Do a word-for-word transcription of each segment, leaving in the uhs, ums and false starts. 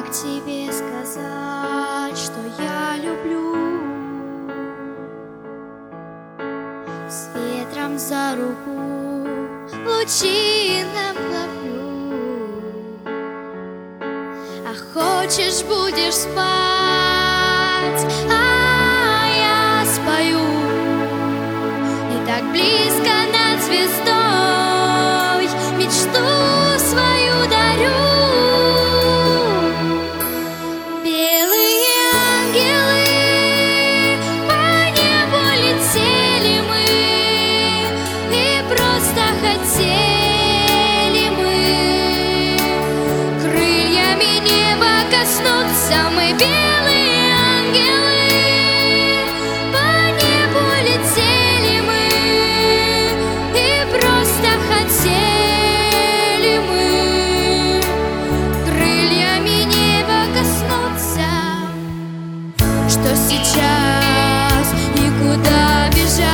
Как тебе сказать, что я люблю? С ветром за руку лучинам ловлю. А хочешь, будешь спать, а я спою. И так близко над звездой мечту свою дарю. Хотели мы крыльями неба коснуться, мы белые ангелы. По небу летели мы и просто хотели мы крыльями неба коснуться. Что сейчас и куда бежать?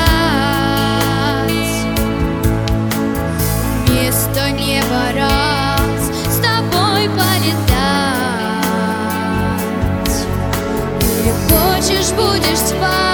Вместо неба раз с тобой полетать. Или хочешь, будешь спать.